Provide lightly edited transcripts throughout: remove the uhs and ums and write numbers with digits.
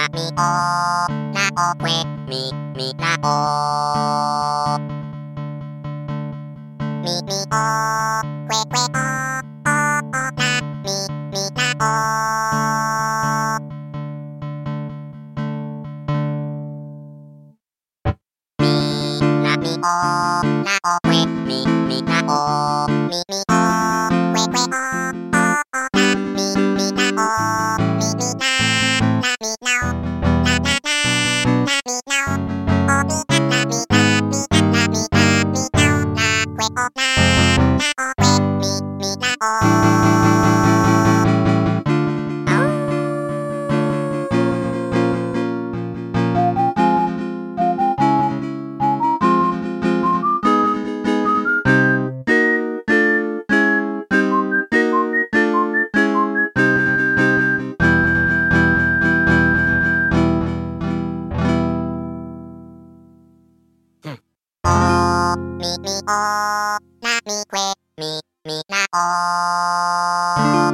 みおなおくえみなおみおくえくえおなみなおみおなおくえみなおみおくえくえおなみなおみななみなおなななみなおおみななみなみななみなみなおなくえおななおくえみなおみおなみくえみなお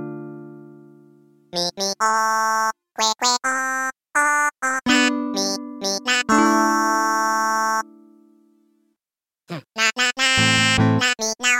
みおくえくえおなみなおななななみな